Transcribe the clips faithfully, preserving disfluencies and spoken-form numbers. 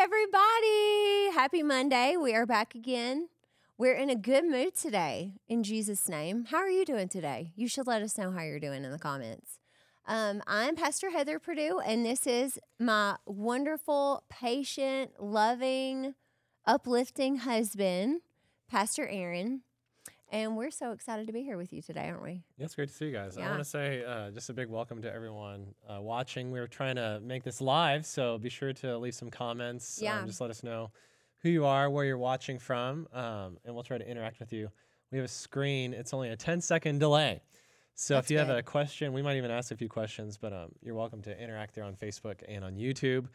everybody. Happy Monday. We are back again. We're in a good mood today, in Jesus' name. How are you doing today? You should let us know how you're doing in the comments. Um, I'm Pastor Heather Purdue, and this is my wonderful, patient, loving, uplifting husband, Pastor Aaron. And we're so excited to be here with you today, aren't we? Yeah, it's great to see you guys. Yeah. I want to say uh, just a big welcome to everyone uh, watching. We were trying to make this live, so be sure to leave some comments. Yeah. Um, just let us know who you are, where you're watching from, um, and we'll try to interact with you. We have a screen. It's only a ten second delay. So That's if you good. have a question, we might even ask a few questions, but um, you're welcome to interact there on Facebook and on YouTube.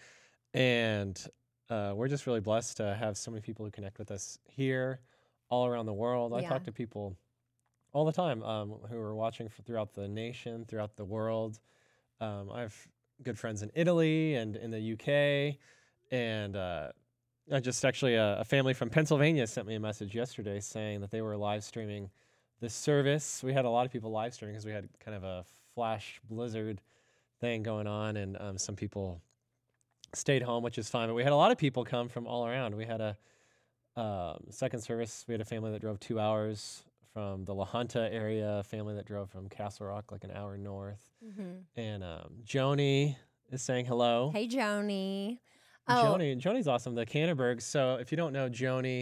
And uh, we're just really blessed to have so many people who connect with us here, all around the world. I Yeah. talk to people all the time um, who are watching f- throughout the nation, throughout the world. Um, I have good friends in Italy and in the U K. And uh, I just actually, uh, a family from Pennsylvania sent me a message yesterday saying that they were live streaming this service. We had a lot of people live streaming because we had kind of a flash blizzard thing going on, and um, some people stayed home, which is fine. But we had a lot of people come from all around. We had a um, second service. We had a family that drove two hours from the La Junta area, a family that drove from Castle Rock like an hour north. Mm-hmm. And um, Joni is saying hello. Hey, Joni. Oh, Joni, Joni's awesome. The Canterbergs. So if you don't know Joni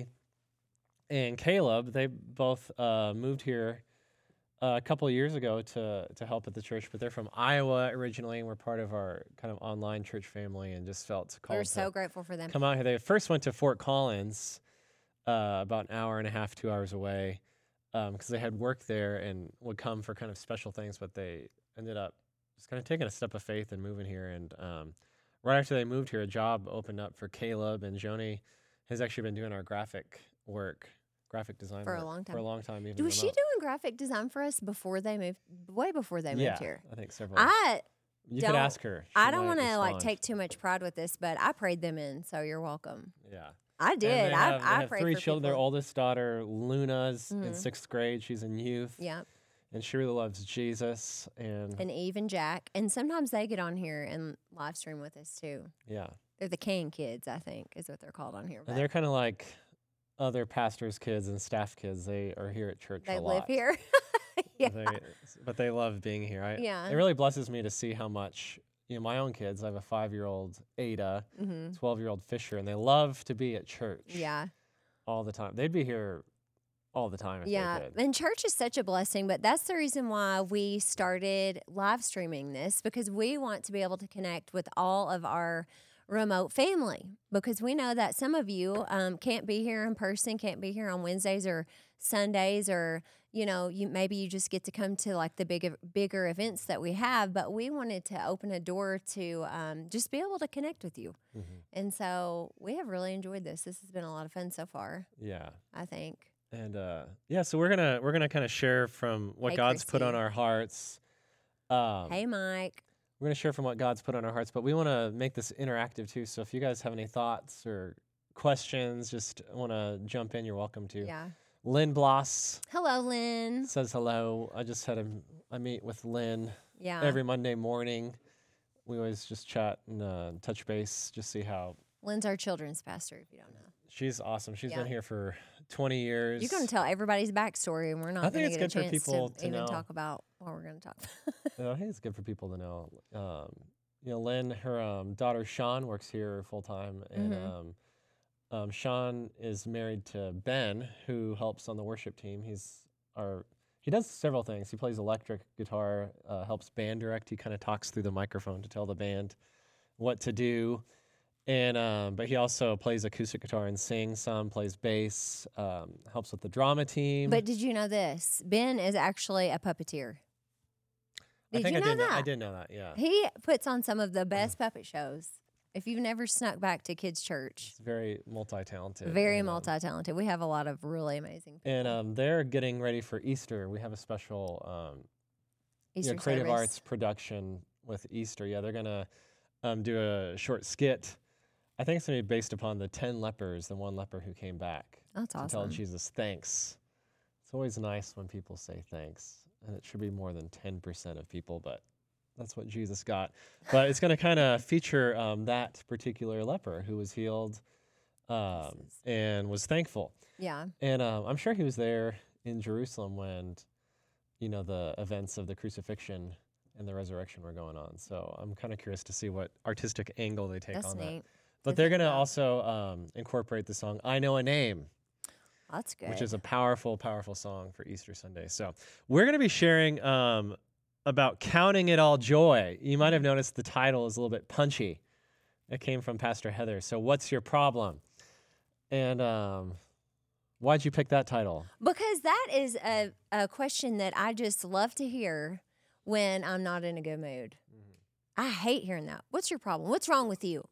and Caleb, they both uh, moved here uh, a couple of years ago to to help at the church, but they're from Iowa originally, and were part of our kind of online church family, and just felt called we're to so grateful for them. come out here. They first went to Fort Collins, uh, about an hour and a half, two hours away, because they had work there and would come for kind of special things, but they ended up just kind of taking a step of faith and moving here. And um, right after they moved here, a job opened up for Caleb, and Joni has actually been doing our graphic work, graphic design For a work long time. For a long time, even Was she remote. doing graphic design for us before they moved, way before they yeah, moved here? I think several. I you don't- could ask her. She I don't might want to like respond. take too much pride with this, but I prayed them in, so you're welcome. Yeah. I And did. they I have, they I have prayed three for children. Their people. oldest daughter, Luna's in Mhm. sixth grade. She's in youth. Yeah, And she really loves Jesus. And, and Eve and Jack, and sometimes they get on here and live stream with us too. yeah. They're the Kane kids, I think, is what they're called on here. And but they're kind of like other pastors' kids and staff kids. They are here at church they a live lot. here. yeah, They, but they love being here. I, Yeah. It really blesses me to see how much, you know, my own kids, I have a five-year-old Ada, hmm twelve-year-old Fisher, and they love to be at church yeah. all the time. They'd be here all the time if Yeah, they could. and church is such a blessing, but that's the reason why we started live streaming this, because we want to be able to connect with all of our remote family, because we know that some of you um, can't be here in person, can't be here on Wednesdays or Sundays, or you know, you maybe you just get to come to like the big bigger events that we have, but we wanted to open a door to um, just be able to connect with you, Mhm. and so we have really enjoyed this. This has been a lot of fun so far, Yeah. I think. And uh, yeah, so we're gonna we're gonna kind of share from what Hey, God's put on Christy. our hearts. Um, Hey, Mike. We're gonna share from what God's put on our hearts, but we want to make this interactive too. So if you guys have any thoughts or questions, just want to jump in, you're welcome to. Yeah. Lynn Bloss Hello, Lynn. says hello. I just had a I meet with Lynn Yeah. every Monday morning. We always just chat and uh, touch base, just see how. Lynn's our children's pastor, if you don't know. She's awesome. She's Yeah. been here for twenty years. You're going to tell everybody's backstory, and we're not I think going to it's get a good for chance people to, to even know. talk about what we're going to talk about. No, I think it's good for people to know. Um, you know, Lynn, her um, daughter Sean works here full time, and Mhm. um, um, Sean is married to Ben, who helps on the worship team. He's our he does several things. He plays electric guitar, uh, helps band direct. He kind of talks through the microphone to tell the band what to do, and um, but he also plays acoustic guitar and sings some, plays bass, um, helps with the drama team. But did you know this? Ben is actually a puppeteer. I Did think you I know did that? Know, I did know that. Yeah, He puts on some of the best puppet shows. If you've never snuck back to kids' church, he's very multi-talented. very and, um, multi-talented. We have a lot of really amazing people. And um, they're getting ready for Easter. We have a special um, you know, Easter creative service. arts production with Easter. Yeah, they're gonna um, do a short skit. I think it's gonna be based upon the ten lepers, the one leper who came back That's to tell awesome. Jesus thanks. It's always nice when people say thanks, and it should be more than ten percent of people, but That's what Jesus got. But it's going to kind of feature um, that particular leper who was healed um, Jesus. and was thankful. Yeah. And um, I'm sure he was there in Jerusalem when, you know, the events of the crucifixion and the resurrection were going on. So I'm kind of curious to see what artistic angle they take That's on that. neat. But to they're think going to about. also um, incorporate the song "I Know a Name," That's good. which is a powerful, powerful song for Easter Sunday. So we're going to be sharing um, about counting it all joy. You might have noticed the title is a little bit punchy. It came from Pastor Heather. So what's your problem? And um, why'd you pick that title? Because that is a, a question that I just love to hear when I'm not in a good mood. Mm-hmm. I hate hearing that. What's your problem? What's wrong with you?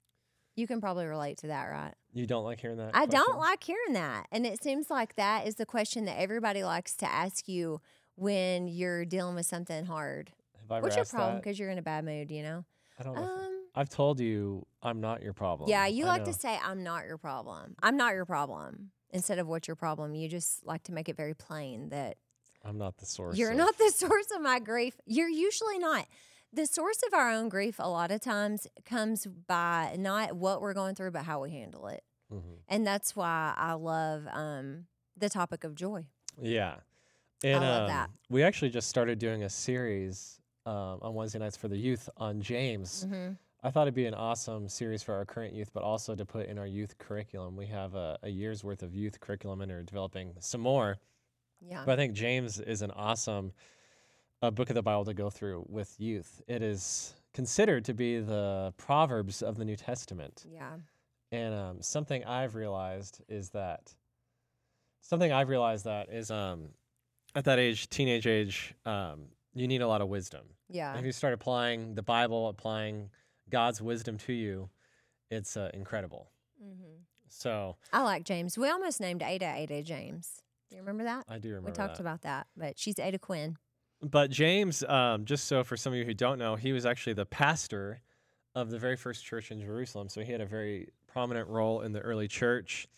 You can probably relate to that, right? You don't like hearing that I question? don't like hearing that. And it seems like that is the question that everybody likes to ask you when you're dealing with something hard. Have I ever What's your asked problem? that? Because you're in a bad mood, you know? I don't know. if- Um, I've told you I'm not your problem. yeah, you I like know. to say, I'm not your problem. I'm not your problem. Instead of what's your problem, you just like to make it very plain that I'm not the source. you're of- not the source of my grief. You're usually not. The source of our own grief a lot of times comes by not what we're going through, but how we handle it. Mhm. And that's why I love um, the topic of joy. Yeah. And love um, that. we actually just started doing a series um, on Wednesday nights for the youth on James. Mm-hmm. I thought it'd be an awesome series for our current youth, but also to put in our youth curriculum. We have a, a year's worth of youth curriculum and are developing some more. Yeah. But I think James is an awesome uh, book of the Bible to go through with youth. It is considered to be the Proverbs of the New Testament. Yeah. And um, something I've realized is that something I've realized that is um, at that age, teenage age, um, you need a lot of wisdom. Yeah. If you start applying the Bible, applying God's wisdom to you, it's uh, incredible. Mm-hmm. So I like James. We almost named Ada Ada James. Do you remember that? I do remember We talked that. about that, but she's Ada Quinn. But James, um, just so for some of you who don't know, he was actually the pastor of the very first church in Jerusalem. So he had a very prominent role in the early church.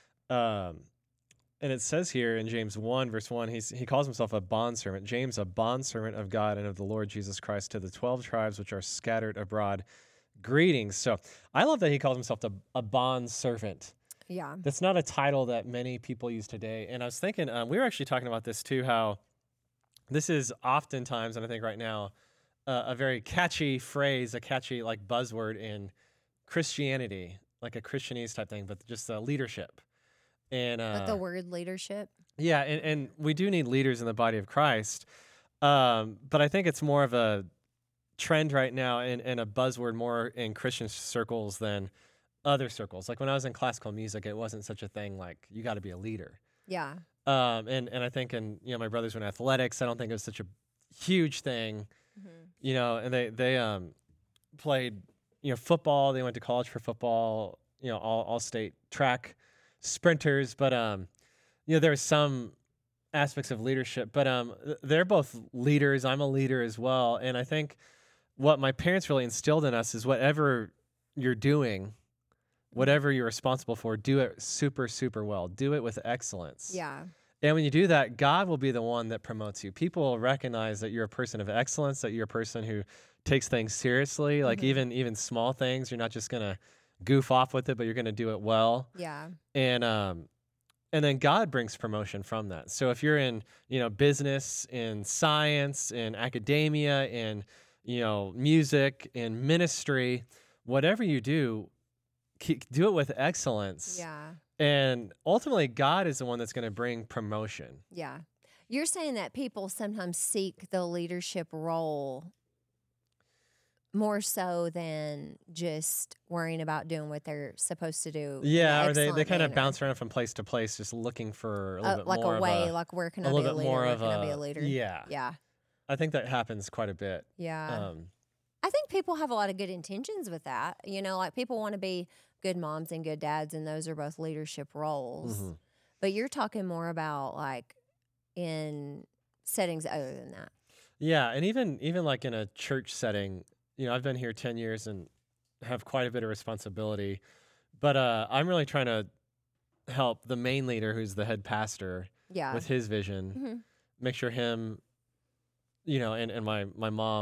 Um, and it says here in James one, verse one, he's, he calls himself a bondservant. James, a bondservant of God and of the Lord Jesus Christ, to the twelve tribes which are scattered abroad. Greetings. So I love that he calls himself a, a bondservant. Yeah. That's not a title that many people use today. And I was thinking, um, we were actually talking about this too, how this is oftentimes, and I think right now, uh, a very catchy phrase, a catchy like buzzword in Christianity, like a Christianese type thing, but just uh, leadership. And uh, Like the word leadership. yeah, and, and we do need leaders in the body of Christ. Um, but I think it's more of a trend right now and, and a buzzword more in Christian circles than other circles. Like when I was in classical music, it wasn't such a thing like you got to be a leader. Yeah. Um, and, and I think in, you know, my brothers were in athletics. I don't think it was such a huge thing, Mm-hmm. you know, and they, they um, played, you know, football. They went to college for football, you know, all, all state track sprinters. But, um, you know, there was some aspects of leadership, but um, th- they're both leaders. I'm a leader as well. And I think what my parents really instilled in us is whatever you're doing, whatever you're responsible for, do it super, super well. Do it with excellence. Yeah. And when you do that, God will be the one that promotes you. People will recognize that you're a person of excellence, that you're a person who takes things seriously, like Mhm. even even small things. You're not just going to goof off with it, but you're going to do it well. Yeah. And um and then God brings promotion from that. So if you're in, you know, business, in science, in academia, in, you know, music, in ministry, whatever you do, keep, do it with excellence. Yeah. And ultimately, God is the one that's going to bring promotion. Yeah. You're saying that people sometimes seek the leadership role more so than just worrying about doing what they're supposed to do. in an Yeah, or they, they excellent kind of manner. bounce around from place to place, just looking for a little Uh, bit like more a way, of a, like where can a I be little a bit leader? more Where of can I be a a leader? yeah. Yeah. I think that happens quite a bit. Yeah. Um, I think people have a lot of good intentions with that. You know, like people want to be good moms and good dads, and those are both leadership roles. mhm. But you're talking more about like in settings other than that. Yeah, and even even like in a church setting, you know, I've been here ten years and have quite a bit of responsibility, but uh, I'm really trying to help the main leader, who's the head pastor, Yeah. with his vision, hmm make sure him, you know, and, and my my mom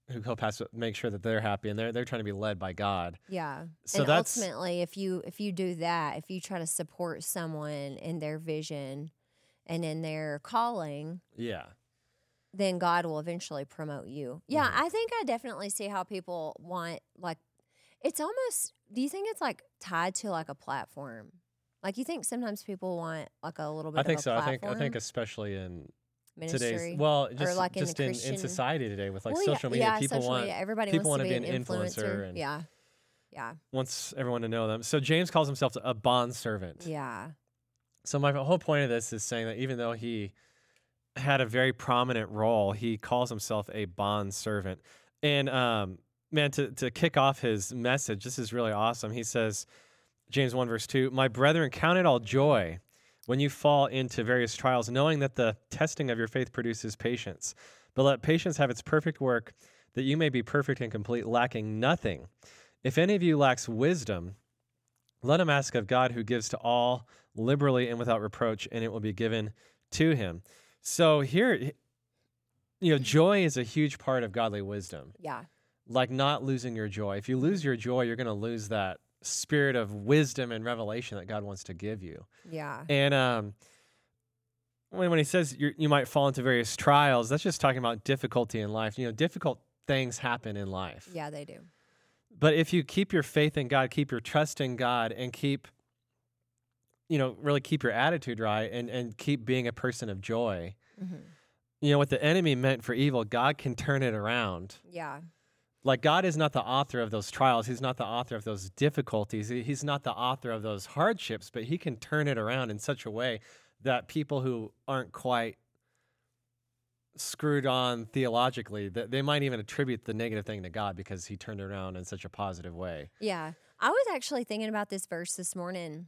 who co-pastor make sure that they're happy, and they're they're trying to be led by God. Yeah. So and that's ultimately, if you if you do that, if you try to support someone in their vision and in their calling, yeah. then God will eventually promote you. Yeah, Mhm. I think I definitely see how people want, like, it's almost, do you think it's like tied to like a platform? Like, you think sometimes people want like a little bit I of think a so. I think platform? I think especially in Ministry? today's well, or just like in just the in, Christian in society today with like well, social yeah, media, yeah, people social want media. Everybody people wants want to to be be an an influencer and Yeah. Yeah. wants everyone to know them. So James calls himself a bond servant. Yeah. So my whole point of this is saying that even though he had a very prominent role, he calls himself a bond servant. And um, man, to to kick off his message, this is really awesome. He says, James one verse two, "My brethren, count it all joy when you fall into various trials, knowing that the testing of your faith produces patience. But let patience have its perfect work, that you may be perfect and complete, lacking nothing. If any of you lacks wisdom, let him ask of God, who gives to all liberally and without reproach, and it will be given to him." So here, you know, joy is a huge part of godly wisdom. Yeah. Like not losing your joy. If you lose your joy, you're going to lose that spirit of wisdom and revelation that God wants to give you. Yeah. And um, when, when he says you're, you might fall into various trials, that's just talking about difficulty in life. You know, difficult things happen in life. Yeah, they do. But if you keep your faith in God, keep your trust in God, and keep, you know, really keep your attitude right, and, and keep being a person of joy, Mm-hmm. you know, what the enemy meant for evil, God can turn it around. Yeah. Like God is not the author of those trials. He's not the author of those difficulties. He- He's not the author of those hardships, but he can turn it around in such a way that people who aren't quite screwed on theologically, that they might even attribute the negative thing to God because he turned it around in such a positive way. Yeah. I was actually thinking about this verse this morning,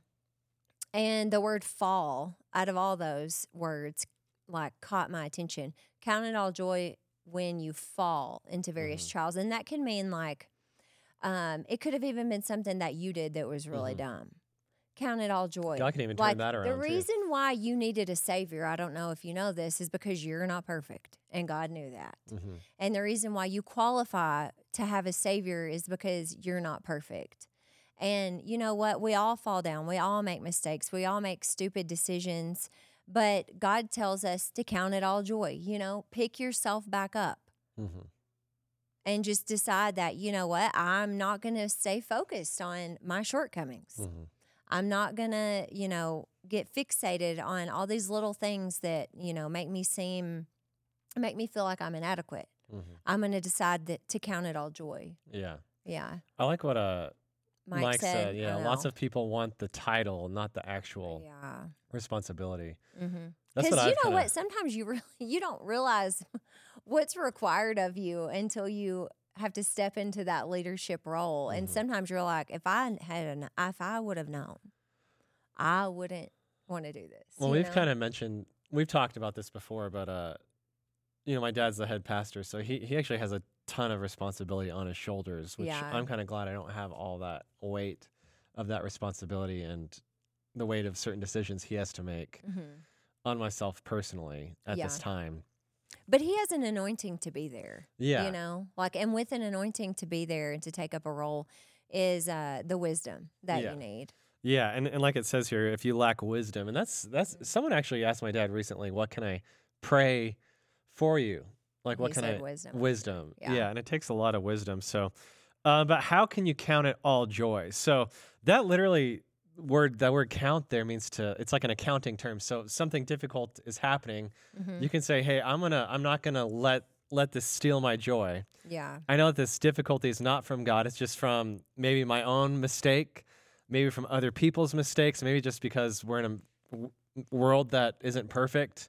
and the word fall, out of all those words, like caught my attention. Count it all joy when you fall into various Mhm. trials. And that can mean like, um, it could have even been something that you did that was really Mhm. dumb. Count it all joy. God can even Like turn that around the too. reason why you needed a savior, I don't know if you know this, is because you're not perfect, and God knew that. Mhm. And the reason why you qualify to have a savior is because you're not perfect. And you know what? We all fall down. We all make mistakes. We all make stupid decisions. But God tells us to count it all joy. You know, pick yourself back up Mhm. and just decide that, you know what? I'm not going to stay focused on my shortcomings. Mhm. I'm not going to, you know, get fixated on all these little things that, you know, make me seem, make me feel like I'm inadequate. Mhm. I'm going to decide that to count it all joy. Yeah. Yeah. I like what uh Mike, Mike said, said, I yeah, lots know. of people want the title, not the actual Yeah. responsibility. Mm-hmm. That's what Because you I've know kinda, what? Sometimes you really you don't realize what's required of you until you have to step into that leadership role. And Mhm. sometimes you're like, if I had an, if I would have known, I wouldn't want to do this. Well, you we've know? kind of mentioned, we've talked about this before, but uh, you know, my dad's the head pastor, so he he actually has a ton of responsibility on his shoulders, which Yeah. I'm kind of glad I don't have all that weight of that responsibility and the weight of certain decisions he has to make Mhm. on myself personally at this Yeah. time. But he has an anointing to be there. Yeah. You know, like, and with an anointing to be there and to take up a role is uh, the wisdom that Yeah. you need. Yeah, and, and like it says here, if you lack wisdom, and that's that's someone actually asked my dad recently, what can I pray for you? Like And what he can said I wisdom. wisdom. Yeah. Yeah. and it takes a lot of wisdom. So uh, but how can you count it all joy? So that literally word that word count there means to, it's like an accounting term. So something difficult is happening. Mhm. You can say, hey, I'm gonna I'm not gonna let let this steal my joy. Yeah. I know that this difficulty is not from God. It's just from maybe my own mistake, maybe from other people's mistakes, maybe just because we're in a w- world that isn't perfect.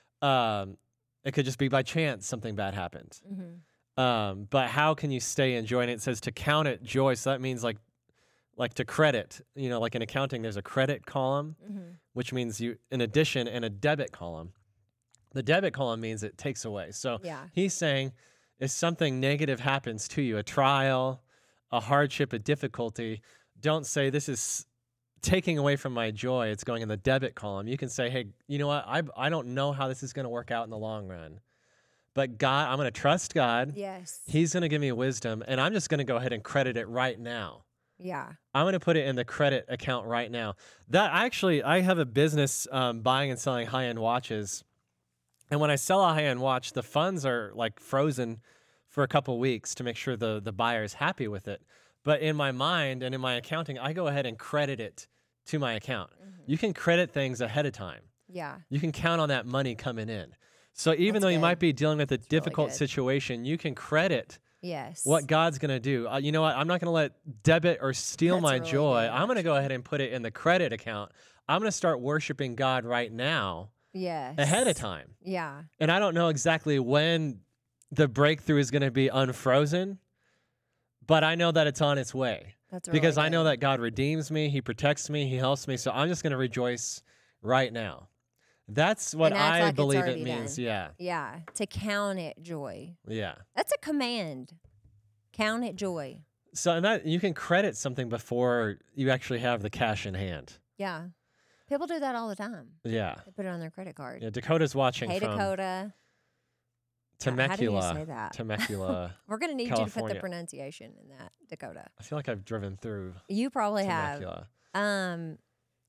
Um, it could just be by chance something bad happened. Mhm. Um, but how can you stay in joy? And it says to count it joy. So that means like like to credit. You know, like in accounting, there's a credit column, Mhm. which means you an addition, and a debit column. The debit column means it takes away. So Yeah. he's saying if something negative happens to you, a trial, a hardship, a difficulty, don't say this is taking away from my joy. It's going in the debit column. You can say, hey, you know what? I, I don't know how this is going to work out in the long run, but God, I'm going to trust God. Yes. He's going to give me wisdom, and I'm just going to go ahead and credit it right now. Yeah. I'm going to put it in the credit account right now. That actually, I have a business um, buying and selling high-end watches. And when I sell a high-end watch, the funds are like frozen for a couple weeks to make sure the, the buyer is happy with it. But in my mind and in my accounting, I go ahead and credit it to my account. Mm-hmm. You can credit things ahead of time. Yeah. You can count on that money coming in. So even That's though good. you might be dealing with a That's difficult really situation, you can credit yes. what God's going to do. Uh, you know what? I'm not going to let debit or steal That's my really joy. good, I'm going to go ahead and put it in the credit account. I'm going to start worshiping God right now yes. ahead of time. Yeah. And I don't know exactly when the breakthrough is going to be unfrozen, but I know that it's on its way. That's really because good. I know that God redeems me, he protects me, he helps me. So I'm just going to rejoice right now. That's what And act I like it's believe it already means. done. Yeah. Yeah. To count it joy. Yeah. That's a command. Count it joy. So and that you can credit something before you actually have the cash in hand. Yeah. People do that all the time. Yeah. They put it on their credit card. Yeah. Dakota's watching Hey, from Dakota. Temecula. How do you say that? Temecula. We're going to need you to put California. the pronunciation in that, Dakota. I feel like I've driven through You probably Temecula. have. Um,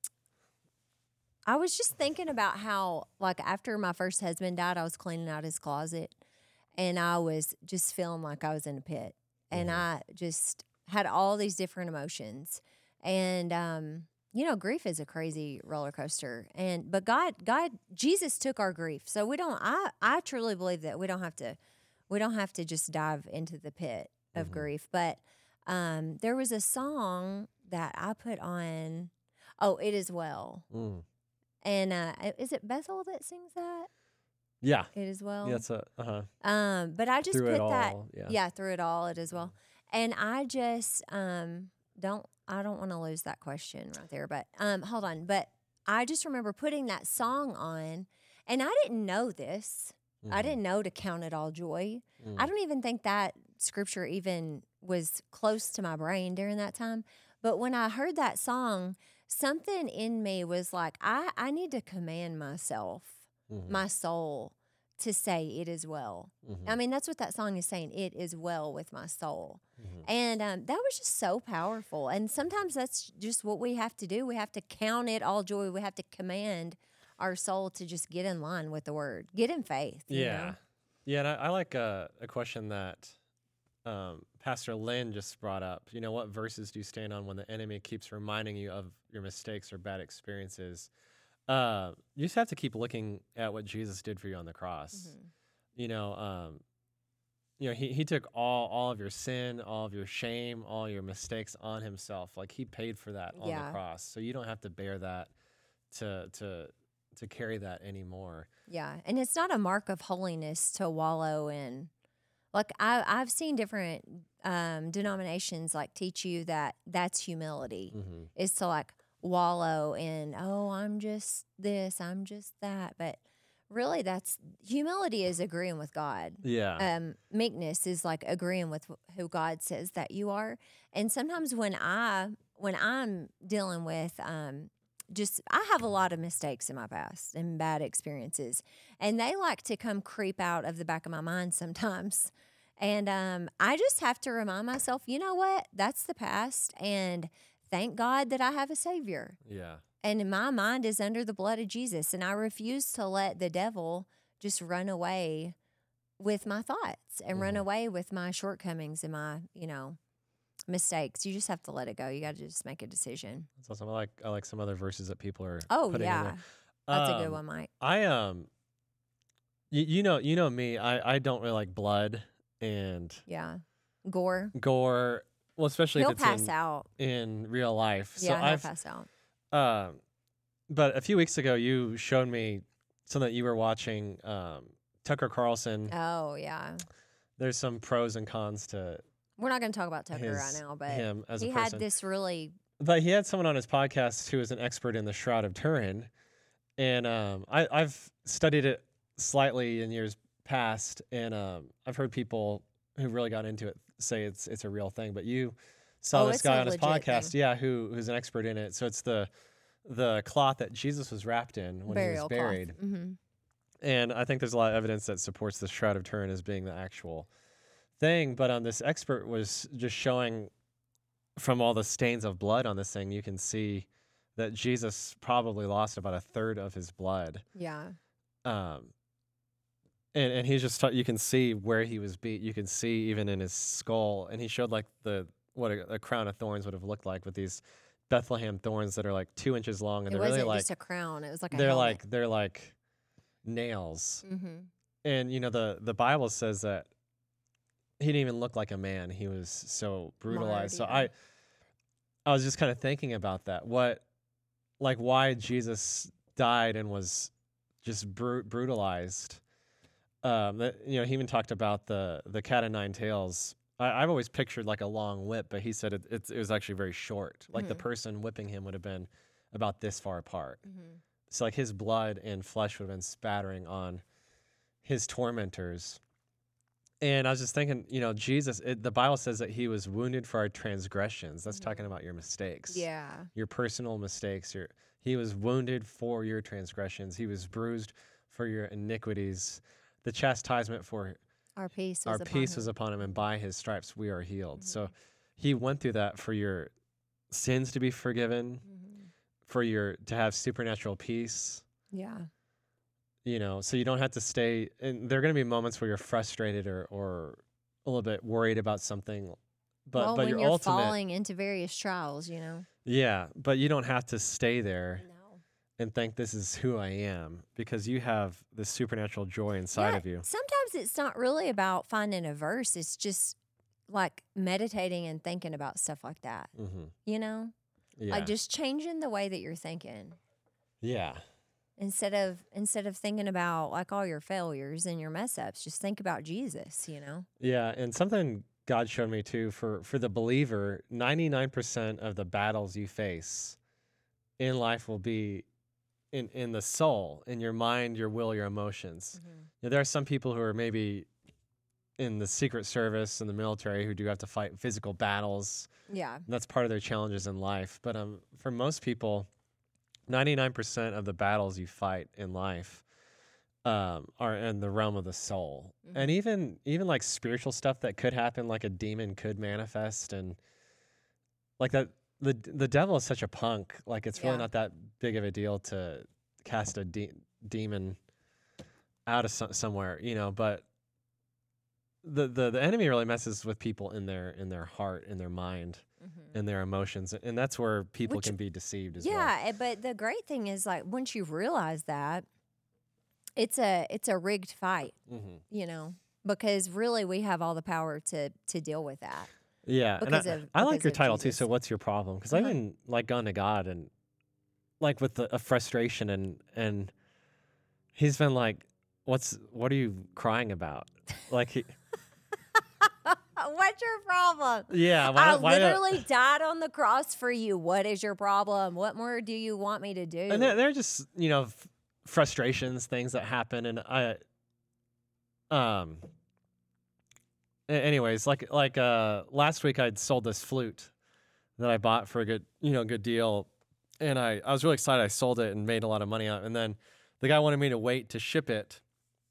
I was just thinking about how, like, after my first husband died, I was cleaning out his closet, and I was just feeling like I was in a pit, and Mhm. I just had all these different emotions, and um, you know, grief is a crazy roller coaster, and but God, God, Jesus took our grief, so we don't. I I truly believe that we don't have to, we don't have to just dive into the pit of Mhm. grief, but um, there was a song that I put on. Oh, It Is Well. Mm. And uh, is it Bethel that sings that? Yeah. It Is Well. Yeah, it's a uh-huh. Um, but I just Through put it that. all, yeah. Yeah, through it all, it is well. And I just um don't. I don't want to lose that question right there. But um, hold on. But I just remember putting that song on, and I didn't know this. I Mhm. didn't know to count it all joy. Mm. I don't even think that scripture even was close to my brain during that time. But when I heard that song, something in me was like, I, I need to command myself, Mhm. my soul, to say it is well. Mhm. I mean, that's what that song is saying. It is well with my soul. Mhm. And um, that was just so powerful. And sometimes that's just what we have to do. We have to count it all joy. We have to command our soul to just get in line with the word, get in faith. you Yeah. know? Yeah, and I, I like a, a question that um, Pastor Lynn just brought up. You know, what verses do you stand on when the enemy keeps reminding you of your mistakes or bad experiences? Uh, you just have to keep looking at what Jesus did for you on the cross. Mhm. You know, um, you know, he, he took all, all of your sin, all of your shame, all your mistakes on himself. Like he paid for that on Yeah. the cross. So you don't have to bear that to to to carry that anymore. Yeah, and it's not a mark of holiness to wallow in. Like I, I've seen different um, denominations like teach you that that's humility Mm-hmm. is to like wallow in. Oh, I'm just this. I'm just that. But really, that's humility is agreeing with God. Yeah. Um, meekness is like agreeing with wh- who God says that you are. And sometimes when I when I'm dealing with um, just I have a lot of mistakes in my past and bad experiences, and they like to come creep out of the back of my mind sometimes. And um, I just have to remind myself, you know what? That's the past, and thank God that I have a Savior. Yeah. And my mind is under the blood of Jesus, and I refuse to let the devil just run away with my thoughts and run Mhm. away with my shortcomings and my, you know, mistakes. You just have to let it go. You got to just make a decision. That's awesome. I like I like some other verses that people are Oh putting in yeah, there. that's a good Um, one, Mike. I um, you, you know you know me. I I don't really like blood and Yeah, gore. gore. Well, especially He'll if it's pass in, out. in real life. So Yeah, he'll I've pass out. um, but a few weeks ago you showed me something that you were watching. Um, Tucker Carlson. Oh yeah. There's some pros and cons to We're not going to talk about Tucker right his now, but him as he a person. had this really. But he had someone on his podcast who is an expert in the Shroud of Turin, and um, I, I've studied it slightly in years past, and um, I've heard people who really got into it say it's it's a real thing. But you saw Oh, this it's guy a on his legit podcast, thing. yeah, who who's an expert in it. So it's the the cloth that Jesus was wrapped in when Burial he was buried, Mm-hmm. And I think there's a lot of evidence that supports the Shroud of Turin as being the actual thing. But um, this expert was just showing from all the stains of blood on this thing, you can see that Jesus probably lost about a third of his blood. Yeah. Um, and, and he's just, t- you can see where he was beat. You can see even in his skull. And he showed like the, what a, a crown of thorns would have looked like with these Bethlehem thorns that are like two inches long. And It they're wasn't really like, just a crown. It was like a they're helmet. like, they're like nails. Mm-hmm. And, you know, the, the Bible says that he didn't even look like a man. He was so brutalized. Marred, so yeah. I, I was just kind of thinking about that. What, like why Jesus died and was just bru- brutalized. Um, that, you know, he even talked about the the cat o' nine tails. I, I've always pictured like a long whip, but he said it, it, it was actually very short. Like the Mhm. person whipping him would have been about this far apart. Mm-hmm. So like his blood and flesh would have been spattering on his tormentors. And I was just thinking, you know, Jesus, it, the Bible says that he was wounded for our transgressions. That's Mhm. talking about your mistakes. Yeah. Your personal mistakes. Your, he was wounded for your transgressions. He was bruised for your iniquities. The chastisement for Our peace was our upon peace him. was upon him, and by his stripes we are healed. So Mhm. he went through that for your sins to be forgiven, Mhm. for your to have supernatural peace. Yeah. You know, so you don't have to stay. And there are going to be moments where you're frustrated or or a little bit worried about something. But well, but when your you're ultimate, falling into various trials, you know. yeah. But you don't have to stay there No. and think this is who I am, because you have this supernatural joy inside Yeah, of you. Sometimes it's not really about finding a verse. It's just like meditating and thinking about stuff like that. Mm-hmm. You know, Yeah. like just changing the way that you're thinking yeah. instead of instead of thinking about like all your failures and your mess ups. Just think about Jesus. You know. Yeah. And something God showed me too, for, for the believer, ninety-nine percent of the battles you face in life will be in, in the soul, in your mind, your will, your emotions. Mm-hmm. You know, there are some people who are maybe in the Secret Service and the military who do have to fight physical battles. Yeah. And that's part of their challenges in life. But um, for most people, ninety-nine percent of the battles you fight in life um, are in the realm of the soul. Mhm. And even even like spiritual stuff that could happen, like a demon could manifest, and like that. The the devil is such a punk. Like it's really Yeah. not that big of a deal to cast a de- demon out of so- somewhere, you know. But the, the the enemy really messes with people in their in their heart, in their mind, Mm-hmm. in their emotions, and that's where people Which- can be deceived as well. Yeah, eh, but the great thing is like once you realize that, it's a it's a rigged fight. Mm-hmm. You know, because really we have all the power to to deal with that. Yeah, and Because I, of- I like because your of title too. Jesus. So, what's your problem? Because I've Uh-huh. been like gone to God and like with the, a frustration, and and he's been like, "What's what are you crying about?" Like, he, What's your problem? yeah, why, I why don't- literally died on the cross for you. What is your problem? What more do you want me to do? and they're, they're just you know f- frustrations, things that happen, and I, um. a- Anyways, like like uh last week I'd sold this flute that I bought for a good you know good deal, and I I was really excited. I sold it and made a lot of money on it, and then the guy wanted me to wait to ship it,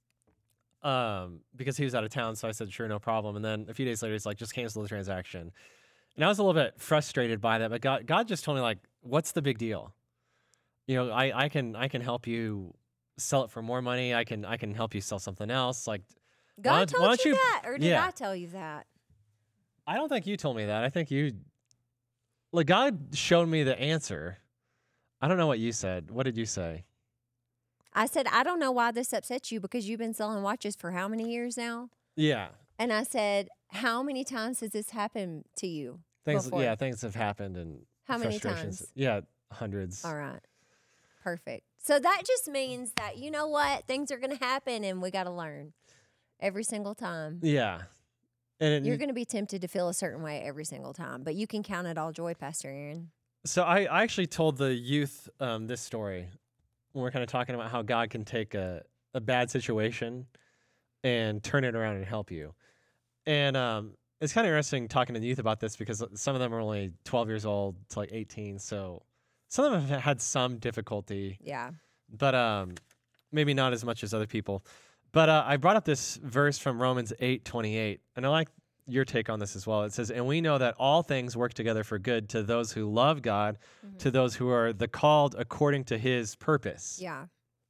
um because he was out of town. So I said sure, no problem. And then a few days later he's like, just cancel the transaction, and I was a little bit frustrated by that. But God God just told me like, what's the big deal? You know, I I can I can help you sell it for more money. I can I can help you sell something else. Like. God why don't- told why don't you, you- that, or did yeah. I tell you that? I don't think you told me that. I think you, like, God showed me the answer. I don't know what you said. What did you say? I said I don't know why this upsets you because you've been selling watches for how many years now? Yeah, And I said, how many times has this happened to you? things. Before. Yeah, things have happened, and How many frustrations. times? Yeah, hundreds. All right. Perfect. So that just means that, you know what? Things are going to happen and we got to learn every single time. Yeah, and it, You're going to be tempted to feel a certain way every single time, but you can count it all joy, Pastor Aaron. so I, I actually told the youth um, this story when we're kind of talking about how God can take a, a bad situation and turn it around and help you. And um, it's kind of interesting talking to the youth about this because some of them are only twelve years old to like eighteen. So some of them have had some difficulty, Yeah. but um, maybe not as much as other people. But uh, I brought up this verse from Romans eight twenty-eight, and I like your take on this as well. It says, "And we know that all things work together for good to those who love God, Mm-hmm. to those who are the called according to his purpose." Yeah.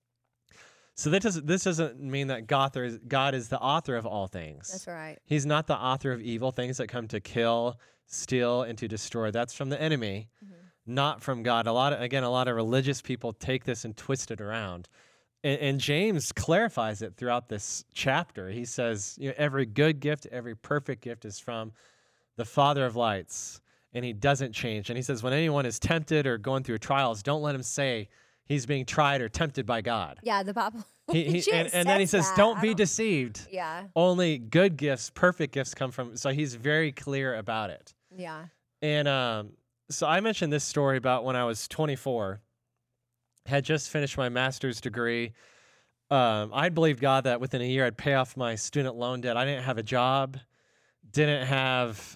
So that doesn't, this doesn't mean that God is, God is the author of all things. That's right. He's not the author of evil, things that come to kill, steal, and to destroy. That's from the enemy, Mm-hmm. not from God. A lot of, again, a lot of religious people take this and twist it around. And, and James clarifies it throughout this chapter. He says, you know, every good gift, every perfect gift is from the Father of lights, and he doesn't change. And he says, when anyone is tempted or going through trials, don't let him say he's being tried or tempted by God. Yeah, the Bible. He, he, just and, and then he says says, that. don't I be don't- deceived. Yeah. Only good gifts, perfect gifts come from. So he's very clear about it. Yeah. And um, so I mentioned this story about when I was twenty-four, had just finished my master's degree. Um, I believed God that within a year I'd pay off my student loan debt. I didn't have a job, didn't have,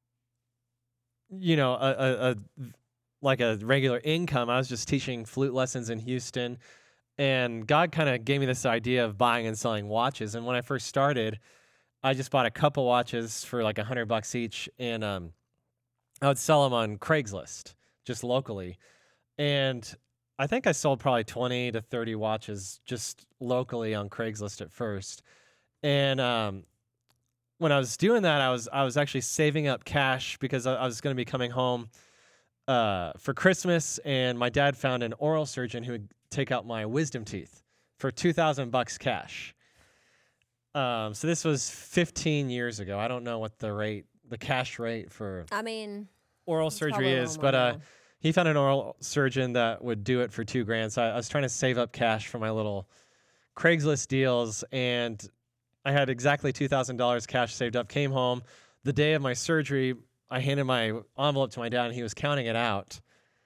you know, a, a, a like a regular income. I was just teaching flute lessons in Houston. And God kind of gave me this idea of buying and selling watches. And when I first started, I just bought a couple watches for like a hundred bucks each. And um, I would sell them on Craigslist, just locally. And I think I sold probably twenty to thirty watches just locally on Craigslist at first. And um, when I was doing that, I was I was actually saving up cash because I, I was going to be coming home uh, for Christmas. And my dad found an oral surgeon who would take out my wisdom teeth for two thousand bucks cash. Um, so this was fifteen years ago. I don't know what the rate, the cash rate for I mean, oral it's probably surgery a is, little but more uh, now. he found an oral surgeon that would do it for two grand. So I, I was trying to save up cash for my little Craigslist deals, and I had exactly two thousand dollars cash saved up. Came home the day of my surgery. I handed my envelope to my dad, and he was counting it out.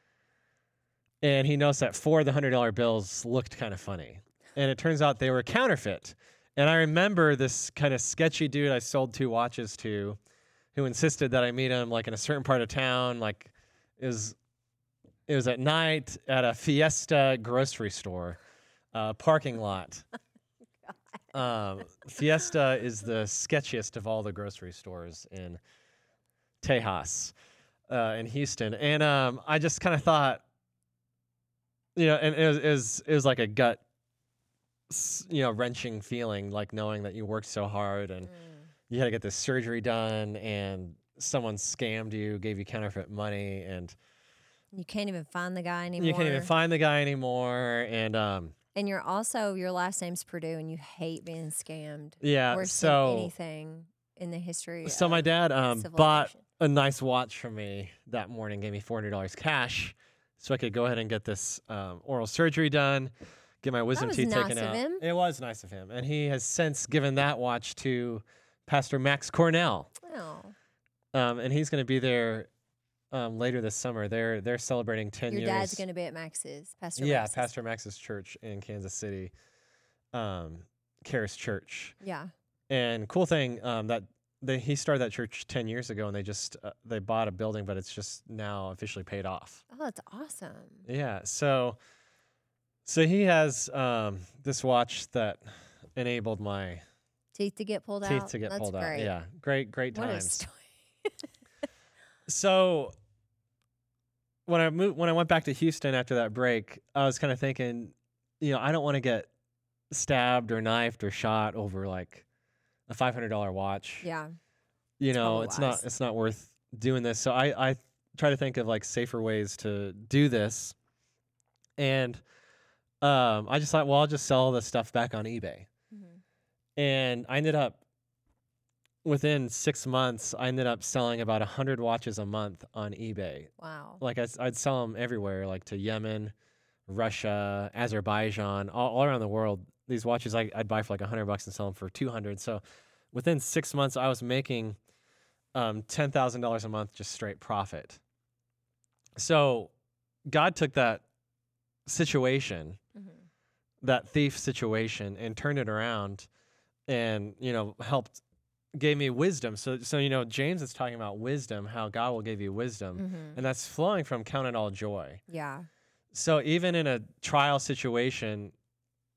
And he noticed that four of the one hundred dollar bills looked kind of funny. And it turns out they were counterfeit. And I remember this kind of sketchy dude I sold two watches to who insisted that I meet him like in a certain part of town. Like it was, it was at night at a Fiesta grocery store, uh, parking lot. Um, Fiesta is the sketchiest of all the grocery stores in Tejas, uh, in Houston. And um, I just kind of thought, you know, and it was, it was it was like a gut, s- you know, wrenching feeling, like knowing that you worked so hard and Mm. you had to get this surgery done, and someone scammed you, gave you counterfeit money, and You can't even find the guy anymore. you can't even find the guy anymore. And um, And you're also, your last name's Purdue, and you hate being scammed. yeah, Worse than so anything in the history. so my of dad um bought civilization. a nice watch for me that morning, gave me four hundred dollars cash, so I could go ahead and get this um, oral surgery done, get my wisdom was teeth nice taken of out. him. It was nice of him, and he has since given that watch to Pastor Max Cornell, Oh, um, and he's going to be there um, later this summer. They're they're celebrating ten your years. dad's going to be at Max's. Pastor yeah, Max's. Pastor Max's church in Kansas City, um, Charis Church. Yeah. And cool thing um, that they he started that church ten years ago, and they just uh, they bought a building, but it's just now officially paid off. Oh, that's awesome. Yeah, so so he has um, this watch that enabled my Teeth to get pulled teeth out. to get That's pulled great. out. Yeah, great great What a times. story. So when I moved when I went back to Houston after that break, I was kind of thinking, you know, I don't want to get stabbed or knifed or shot over like a five hundred dollar watch. Yeah. You It's know, probably it's not wise. it's not worth doing this. So I I try to think of like safer ways to do this, and um, I just thought, well, I'll just sell the stuff back on eBay, Mhm. and I ended up within six months, I ended up selling about a hundred watches a month on eBay. Wow. Like I, would sell them everywhere, like to Yemen, Russia, Azerbaijan, all, all around the world. These watches I, I'd buy for like a hundred bucks and sell them for two hundred. So within six months, I was making um, ten thousand dollars a month, just straight profit. So God took that situation, Mhm. that thief situation, and turned it around, and you know helped, gave me wisdom. So so you know James is talking about wisdom, how God will give you wisdom, Mhm. and that's flowing from count it all joy. Yeah. So even in a trial situation,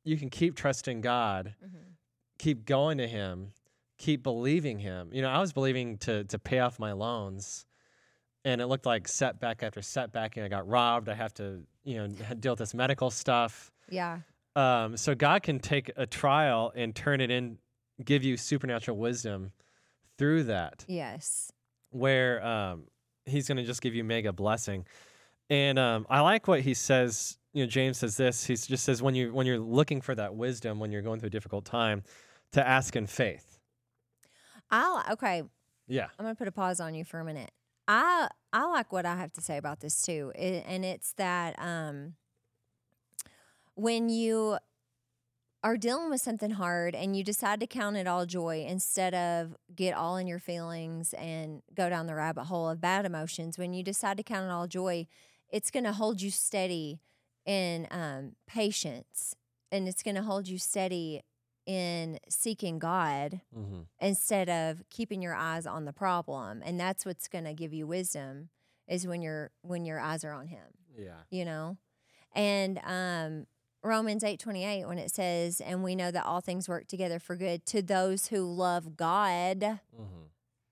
you can keep trusting God, Mm-hmm. keep going to Him, keep believing Him. You know, I was believing to to pay off my loans, and it looked like setback after setback, and I got robbed. I have to, you know, deal with this medical stuff. Yeah. Um, so God can take a trial and turn it in, give you supernatural wisdom through that, Yes. where um, He's going to just give you mega blessing. And um, I like what he says. You know, James says this. He just says when you when you're looking for that wisdom, when you're going through a difficult time, to ask in faith. I okay. Yeah. I'm gonna put a pause on you for a minute. I I like what I have to say about this too, it, and it's that um, when you are dealing with something hard and you decide to count it all joy instead of get all in your feelings and go down the rabbit hole of bad emotions, when you decide to count it all joy, it's going to hold you steady in um, patience, and it's going to hold you steady in seeking God Mm-hmm. instead of keeping your eyes on the problem. And that's what's going to give you wisdom, is when your when your eyes are on Him. Yeah. You know, and um, Romans eight twenty-eight, when it says, and we know that all things work together for good to those who love God. Mm-hmm.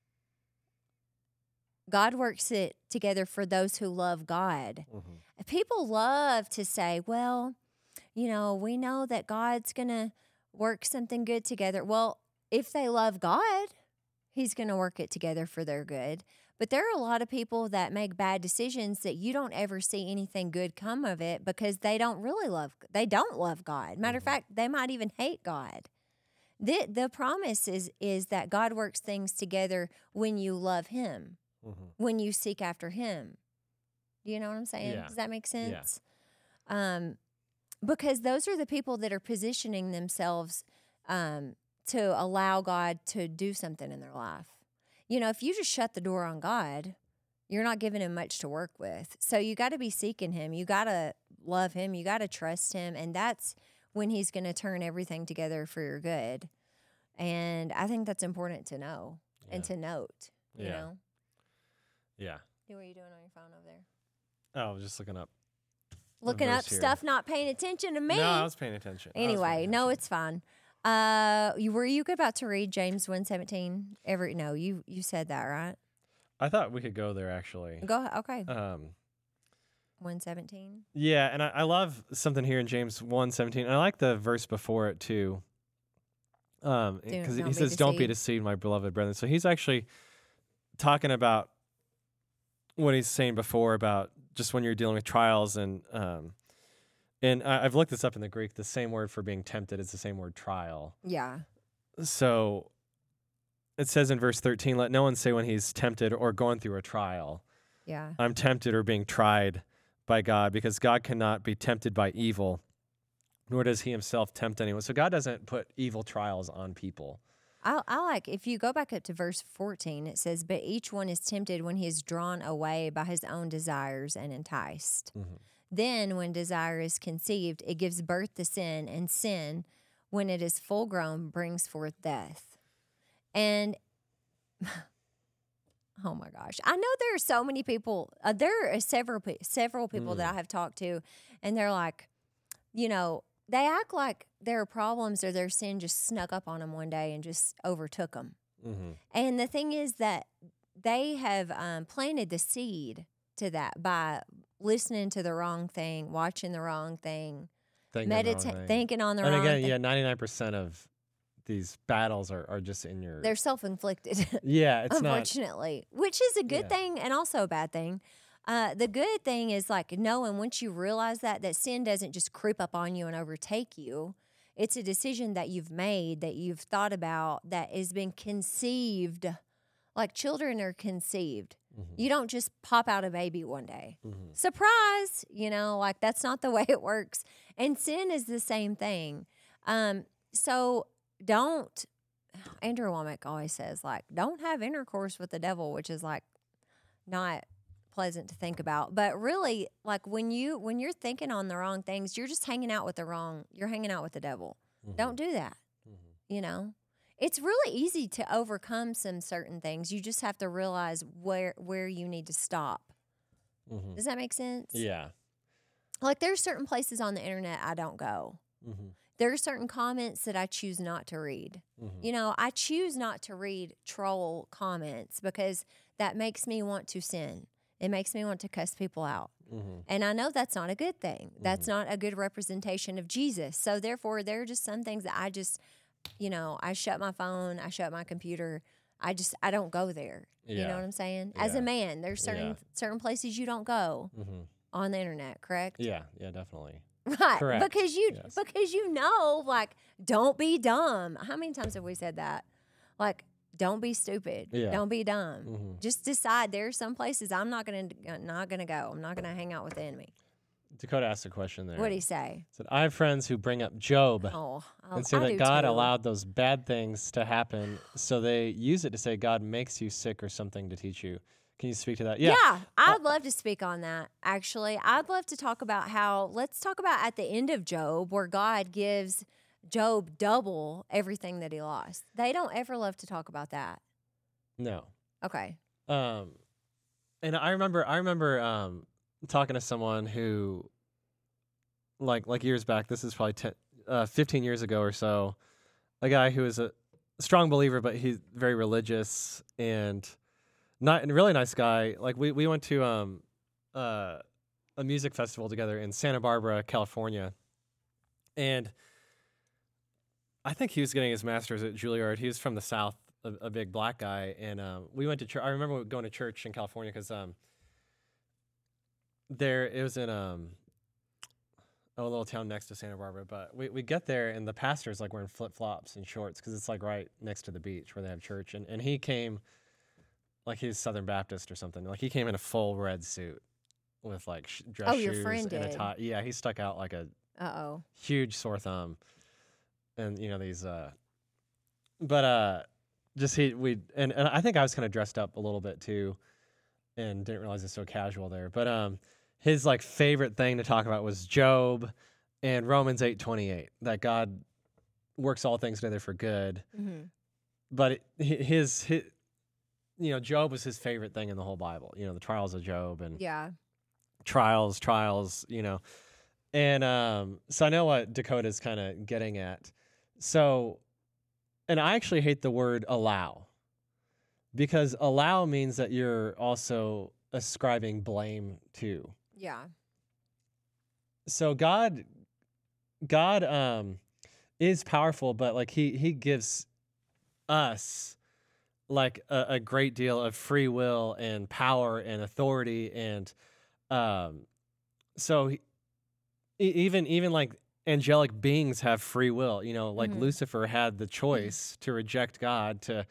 God works it together for those who love God. Mm-hmm. People love to say, well, you know, we know that God's going to work something good together. Well, if they love God, He's going to work it together for their good. But there are a lot of people that make bad decisions that you don't ever see anything good come of it because they don't really love, they don't love God. Matter of Mhm. fact, they might even hate God. The, the promise is, is that God works things together when you love Him, Mm-hmm. when you seek after Him. Do you know what I'm saying? Yeah. Does that make Yeah. sense? Um, because those are the people that are positioning themselves um, to allow God to do something in their life. You know, if you just shut the door on God, you're not giving Him much to work with. So you got to be seeking Him. You got to love Him. You got to trust Him. And that's when He's going to turn everything together for your good. And I think that's important to know and Yeah. to note, you Yeah. know. Yeah. What are you doing on your phone over there? Oh, I was just looking up. Looking up verse here. stuff, not paying attention to me. No, I was paying attention. I was Anyway, paying no, attention. it's fine. Uh, you were you about to read James one seventeen? Every no, you you said that, right? I thought we could go there actually. Go ahead. Okay, Um, one seventeen. yeah, and I, I love something here in James one seventeen. And I like the verse before it too. Um, Do- because don't he be says, "Don't be deceived." deceived, my beloved brethren." So he's actually talking about what he's saying before about just when you're dealing with trials, and um, and I, I've looked this up in the Greek. The same word for being tempted is the same word, trial. Yeah, So it says in verse thirteen, "Let no one say when he's tempted or going through a trial, yeah, I'm tempted or being tried by God, because God cannot be tempted by evil, nor does He Himself tempt anyone." So God doesn't put evil trials on people. I I like if you go back up to verse fourteen. It says, "But each one is tempted when he is drawn away by his own desires and enticed. Mm-hmm. Then, when desire is conceived, it gives birth to sin, and sin, when it is full grown, brings forth death." And oh my gosh, I know there are so many people. Uh, there are several pe- several people that Mm. I have talked to, and they're like, you know, they act like their problems or their sin just snuck up on them one day and just overtook them. Mm-hmm. And the thing is that they have um, planted the seed to that by listening to the wrong thing, watching the wrong thing, Thinking, the wrong meditating, thing. thinking on the And wrong again, thing. yeah, ninety-nine percent of these battles are, are just in your. They're self-inflicted, yeah, it's not. unfortunately, which is a good Yeah. thing and also a bad thing. Uh, the good thing is like knowing once you realize that, that sin doesn't just creep up on you and overtake you. It's a decision that you've made, that you've thought about, that has been conceived. Like children are conceived. Mm-hmm. You don't just pop out a baby one day. Mm-hmm. Surprise! You know, like that's not the way it works. And sin is the same thing. Um, so don't, Andrew Womack always says, like, don't have intercourse with the devil, which is like not pleasant to think about. But really, like when you when you're thinking on the wrong things, you're just hanging out with the wrong, you're hanging out with the devil. Mm-hmm. Don't do that. Mm-hmm. You know? It's really easy to overcome some certain things. You just have to realize where where you need to stop. Mm-hmm. Does that make sense? Yeah. Like there's certain places on the internet I don't go. Mm-hmm. there are certain comments that I choose not to read. Mm-hmm. You know, I choose not to read troll comments because that makes me want to sin. It makes me want to cuss people out. Mm-hmm. And I know that's not a good thing. That's Mhm. not a good representation of Jesus. So therefore, there are just some things that I just, you know, I shut my phone, I shut my computer. I just, I don't go there. You Yeah. know what I'm saying? As Yeah. a man, there's certain Yeah. certain places you don't go Mm-hmm. on the internet, correct? Yeah. Yeah. Definitely. Right. Correct. Because you Yes. because you know, like, don't be dumb. How many times have we said that? Like, don't be stupid. Yeah. Don't be dumb. Mm-hmm. Just decide there are some places I'm not gonna not gonna go. I'm not gonna hang out with the enemy. Dakota asked a question there. What'd he say? Said, I have friends who bring up Job Oh, I, and say I that do God too. allowed those bad things to happen, so they use it to say God makes you sick or something to teach you. Can you speak to that? Yeah, Yeah. I'd love to speak on that. Actually, I'd love to talk about how. Let's talk about at the end of Job, where God gives Job double everything that he lost. They don't ever love to talk about that. No. Okay. Um, and I remember, I remember um, talking to someone who, like, like years back. This is probably ten, uh, fifteen years ago or so. A guy who was a strong believer, but he's very religious and not and a really nice guy. Like we we went to um, uh, a music festival together in Santa Barbara, California, and I think he was getting his master's at Juilliard. He was from the South, a, a big black guy, and um, we went to church. I remember going to church in California because um, there it was in um, a little town next to Santa Barbara. But we, we get there, and the pastor's like wearing flip flops and shorts because it's like right next to the beach where they have church. And and he came, like he's Southern Baptist or something. Like he came in a full red suit with like sh- dress Oh, your shoes friend and a did. tie. Yeah, he stuck out like a Uh oh. huge sore thumb, and you know these. Uh, but uh, just he we and and I think I was kind of dressed up a little bit too, and didn't realize it's so casual there. But um, his like favorite thing to talk about was Job, and Romans eight twenty eight that God works all things together for good. Mm-hmm. But it, hi- his his you know Job was his favorite thing in the whole Bible. You know the trials of Job and Yeah. trials, trials. You know. And um, so I know what Dakota's kind of getting at. So, and I actually hate the word allow because allow means that you're also ascribing blame to. Yeah. So God, God um, is powerful, but like he he gives us like a, a great deal of free will and power and authority, and um, so. He, E- Even even like angelic beings have free will, you know, like Mhm. Lucifer had the choice to reject God, to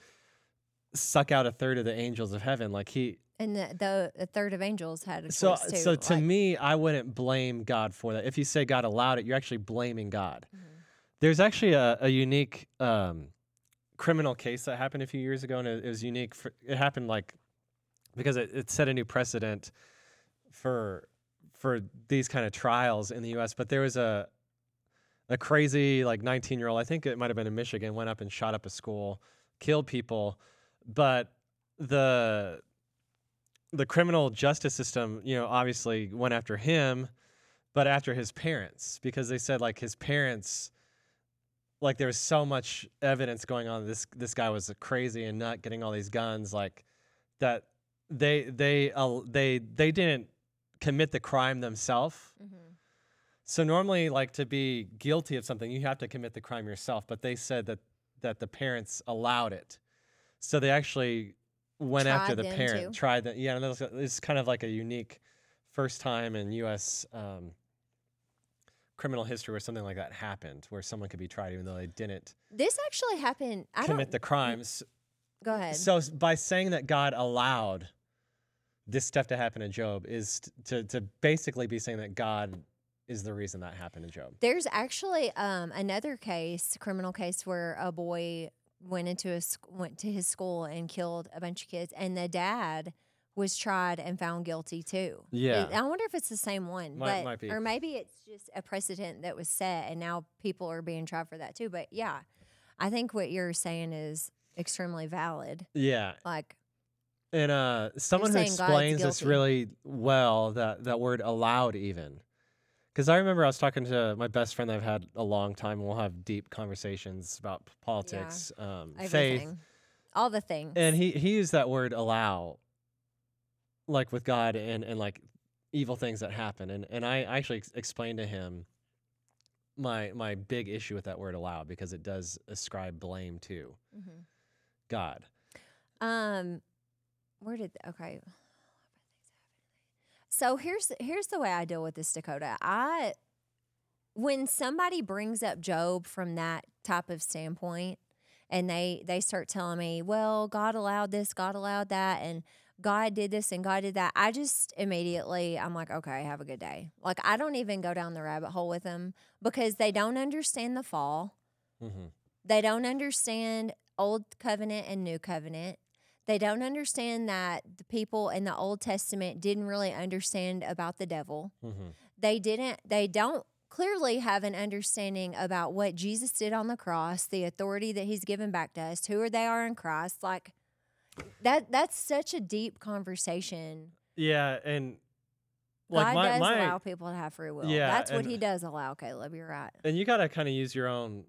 suck out a third of the angels of heaven. Like he, And the, the the third of angels had a so choice too. so to like- me, I wouldn't blame God for that. If you say God allowed it, you're actually blaming God. Mhm. There's actually a, a unique um, criminal case that happened a few years ago, and it, it was unique. For, it happened like because it, it set a new precedent for. for these kind of trials in the U S, but there was a a crazy like nineteen year old, I think it might have been in Michigan, went up and shot up a school, killed people, but the the criminal justice system, you know, obviously went after him, but after his parents, because they said like his parents, like there was so much evidence going on, this this guy was crazy and not getting all these guns, like that they they uh, they they didn't commit the crime themselves. Mhm. So normally, like to be guilty of something, you have to commit the crime yourself. But they said that that the parents allowed it, so they actually went after Tried the them parent, too. tried that. Yeah, and that was, it's kind of like a unique first time in U S um, criminal history where something like that happened, where someone could be tried even though they didn't This actually happened. I commit don't. the crimes. Go ahead. So s- by saying that God allowed this stuff to happen to Job is t- to to basically be saying that God is the reason that happened to Job. There's actually um, another case, criminal case, where a boy went into a sc- went to his school and killed a bunch of kids, and the dad was tried and found guilty too. Yeah. It- I wonder if it's the same one, Might- but might be. or maybe it's just a precedent that was set, and now people are being tried for that too. But yeah, I think what you're saying is extremely valid. Yeah. Like, And uh, someone who saying God's explains this guilty. really well, that, that word allowed even. Because I remember I was talking to my best friend that I've had a long time, and we'll have deep conversations about p- politics, um, faith, Everything. All the things. and he he used that word allow, like with God and and like evil things that happen, and and I actually ex- explained to him my my big issue with that word allow because it does ascribe blame to Mhm. God. Um, where did okay? So here's here's the way I deal with this, Dakota. I when somebody brings up Job from that type of standpoint, and they they start telling me, well, God allowed this, God allowed that, and God did this and God did that, I just immediately I'm like, okay, have a good day. Like I don't even go down the rabbit hole with them because they don't understand the fall. Mm-hmm. They don't understand Old Covenant and New Covenant. They don't understand that the people in the Old Testament didn't really understand about the devil. Mm-hmm. They didn't, they don't clearly have an understanding about what Jesus did on the cross, the authority that he's given back to us, who are they are in Christ. Like that, that's such a deep conversation. Yeah, and like God my does my allow people to have free will. yeah, That's what and he does allow, Caleb. You're right. and you gotta kind of use your own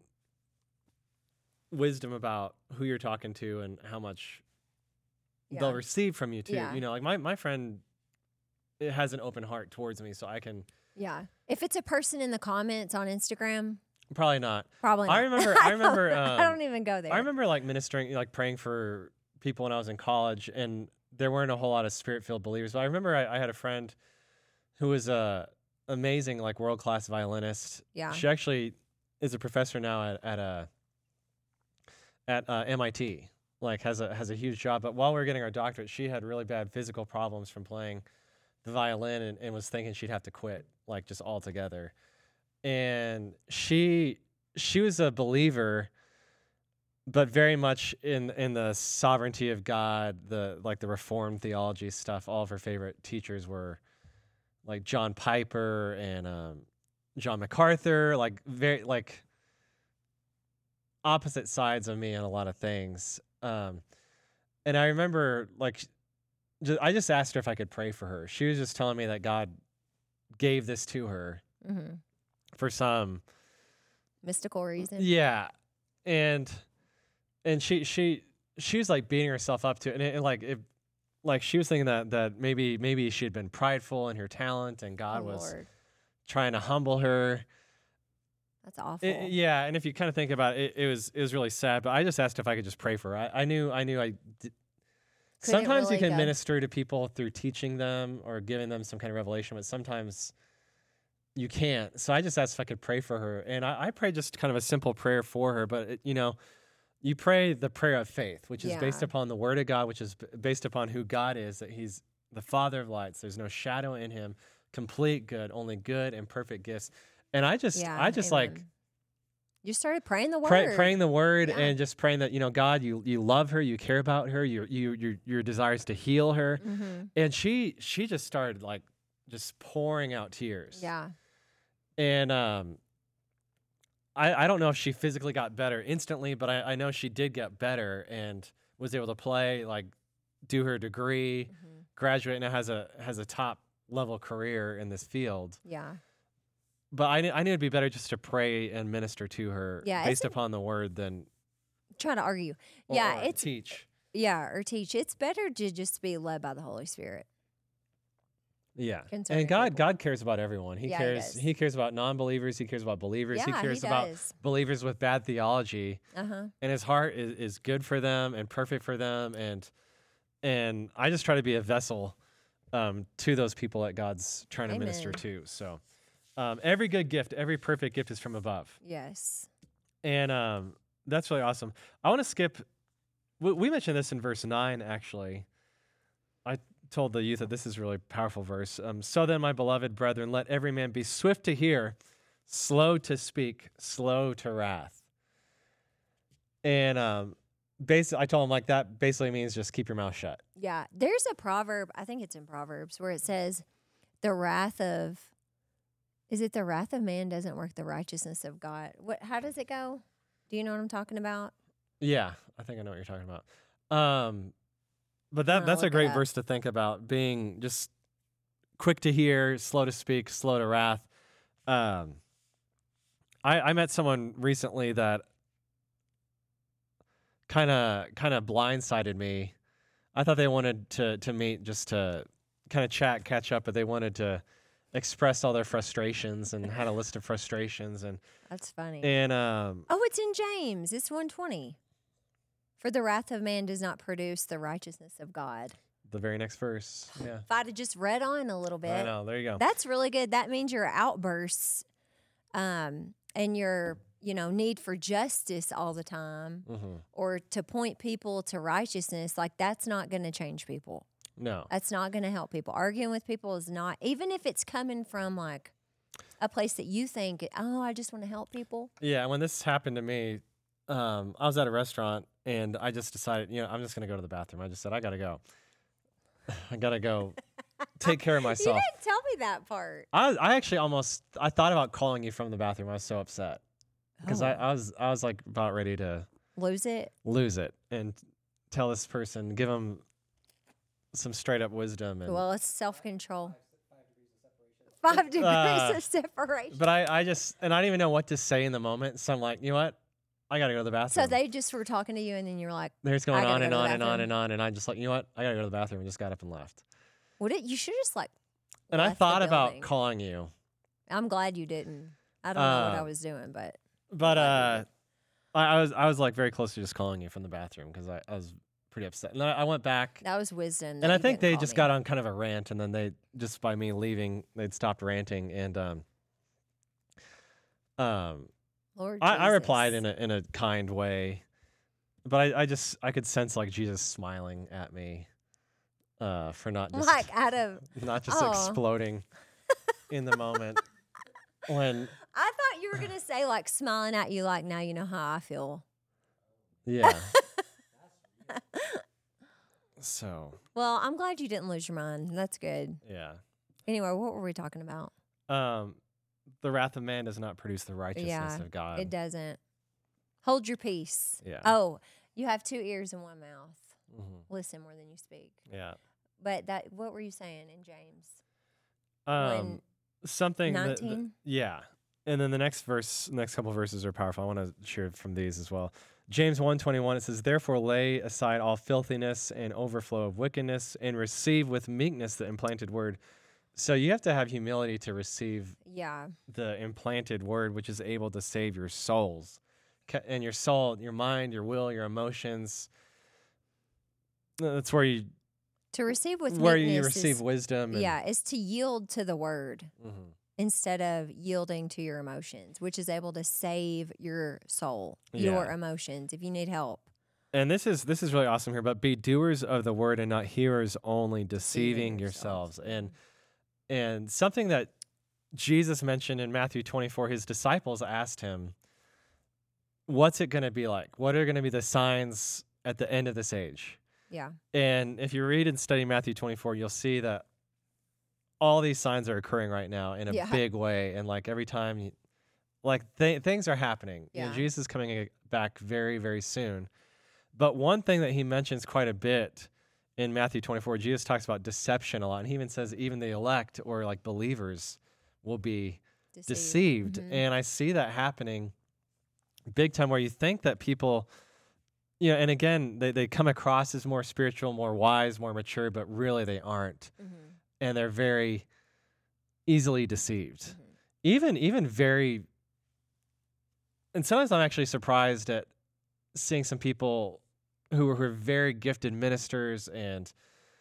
wisdom about who you're talking to and how much Yeah. they'll receive from you too. Yeah. You know, like my my friend it has an open heart towards me, so I can Yeah. If it's a person in the comments on Instagram, probably not. probably not. I remember. I remember. don't- Um, I don't even go there. I remember like ministering, like praying for people when I was in college, and there weren't a whole lot of spirit-filled believers. But I remember I, I had a friend who was a amazing, like world-class violinist. Yeah. She actually is a professor now at at a at uh, M I T. Like has a has a huge job. But while we were getting our doctorate, she had really bad physical problems from playing the violin, and, and was thinking she'd have to quit, like just altogether. And she she was a believer, but very much in in the sovereignty of God, the like the Reformed theology stuff. All of her favorite teachers were like John Piper and um, John MacArthur, like very like opposite sides of me on a lot of things. Um, and I remember like ju- I just asked her if I could pray for her. She was just telling me that God gave this to her Mm-hmm. for some Mystical reason. yeah, and and she she she was like beating herself up to it, and, it, and like it like she was thinking that that maybe maybe she had been prideful in her talent, and God Oh, was Lord. trying to humble her. That's awful. It- yeah, and if you kind of think about it, it, it was it was really sad. But I just asked if I could just pray for her. I, I knew I knew I. Did. Couldn't Sometimes really you can go- minister to people through teaching them or giving them some kind of revelation, but sometimes you can't. So I just asked if I could pray for her, and I, I prayed just kind of a simple prayer for her. But it, you know, you pray the prayer of faith, which is based Yeah. upon the Word of God, which is b- based upon who God is, that He's the Father of lights. There's no shadow in Him, complete good, only good and perfect gifts. And I just, Yeah, I just like amen. You started praying the word. pray, praying the Word Yeah. and just praying that you know, God, you you love her, you care about her, you you your your desires to heal her, Mm-hmm. and she she just started like just pouring out tears. Yeah. And um, I, I don't know if she physically got better instantly, but I, I know she did get better and was able to play, like do her degree, Mhm. graduate, and now has a has a top level career in this field. Yeah. But I, knew- I knew it'd be better just to pray and minister to her Yeah, based it's a- upon the Word than Trying to argue. or, Yeah, or it's teach. yeah, or teach. It's better to just be led by the Holy Spirit. Yeah, Concerning and God people. God cares about everyone. He Yeah, he cares. does. He cares about non-believers. He cares about believers. he Yeah, cares he about does. believers with bad theology. Uh huh. And his heart is, is good for them and perfect for them, and and I just try to be a vessel um, to those people that God's trying to minister Amen. to. So um, every good gift, every perfect gift is from above, Yes. and um, that's really awesome. I want to skip. We, we mentioned this in verse nine, actually. I told the youth that this is a really powerful verse. Um, so then, my beloved brethren, let every man be swift to hear, slow to speak, slow to wrath. And um, basically, I told him like that basically means just keep your mouth shut. Yeah. There's a proverb, I think it's in Proverbs, where it says, the wrath of, is it the wrath of man doesn't work the righteousness of God? What? How does it go? Do you know what I'm talking about? Yeah, I think I know what you're talking about. Um, but that I'll that's a look it great up. verse to think about, being just quick to hear, slow to speak, slow to wrath. Um, I I met someone recently that kind of kind of blindsided me. I thought they wanted to to meet just to kind of chat, catch up, but they wanted to express all their frustrations and had a list of frustrations and That's funny. and um Oh, it's in James. It's one twenty. For the wrath of man does not produce the righteousness of God. the very next verse. Yeah. If I'd have just read on a little bit. I know. There you go. That's really good. That means your outbursts um, and your, you know, need for justice all the time hmm or to point people to righteousness, like that's not going to change people. No. That's not going to help people. Arguing with people is not, even if it's coming from like a place that you think, oh, I just want to help people. Yeah. When this happened to me, um, I was at a restaurant and I just decided, you know, I'm just gonna go to the bathroom. I just said I gotta go. I gotta go take care of You myself. didn't tell me that part. I I actually almost I thought about calling you from the bathroom. I was so upset because I, Oh. I was I was like about ready to Lose it. lose it and tell this person, give them some straight up wisdom. And Well, it's self control. Five degrees Uh, of separation. but I I just and I didn't even know what to say in the moment. So I'm like, you know what? I gotta go to the bathroom. So they just were talking to you, and then you were like, They're just going I gotta on go and to the on and on bathroom. and on, and I just like, you know what? I gotta go to the bathroom, and just got up and left. "What? It? You should just like." And I left the thought about building. calling you, I'm glad you didn't. I don't know what I Uh, was doing, but but glad you uh, I, I was I was like very close to just calling you from the bathroom because I, I was pretty upset. And I, I went back, that was wisdom. and that I you think didn't they call just me. got on kind of a rant, and then they just by me leaving, they'd stopped ranting, and um, um, Lord I, I replied in Jesus. a in a kind way, but I, I just I could sense like Jesus smiling at me, uh, for not just like out of. not just Oh. exploding in the moment when I thought you were gonna say like smiling at you, like now you know how I feel. yeah. So Well, I'm glad you didn't lose your mind. That's good. yeah. Anyway, what were we talking about? Um, the wrath of man does not produce the righteousness Yeah, of God. It doesn't. Hold your peace. Yeah. Oh, you have two ears and one mouth. Mhm. Listen more than you speak. Yeah. But that, what were you saying in James? Um, something that, that- nineteen? yeah. And then the next verse, next couple verses are powerful. I want to share from these as well. James one twenty-one, it says, "Therefore lay aside all filthiness and overflow of wickedness, and receive with meekness the implanted word." So you have to have humility to receive Yeah. the implanted word, which is able to save your souls. Ca- And your soul, your mind, your will, your emotions. That's where you To receive with where you meekness receive is, wisdom. And, yeah, is to yield to the word Mhm. instead of yielding to your emotions, which is able to save your soul, Yeah. your emotions, if you need help. And this is this is really awesome here. But be doers of the word and not hearers only, Deceiving deceiving yourselves. yourselves. And and something that Jesus mentioned in Matthew twenty-four, his disciples asked him, "What's it going to be like? What are going to be the signs at the end of this age?" Yeah. And if you read and study Matthew twenty-four, you'll see that all these signs are occurring right now in a Yeah. big way. And like every time, you, like th- things are happening. You know, Yeah. Jesus is coming a- back very, very soon. But one thing that he mentions quite a bit in Matthew twenty-four, Jesus talks about deception a lot. And he even says even the elect or like believers will be Deceived. deceived. Mhm. And I see that happening big time where you think that people, you know, and again, they, they come across as more spiritual, more wise, more mature, but really they aren't. Mhm. And they're very easily deceived. Mhm. Even even very and sometimes I'm actually surprised at seeing some people who are, who are very gifted ministers and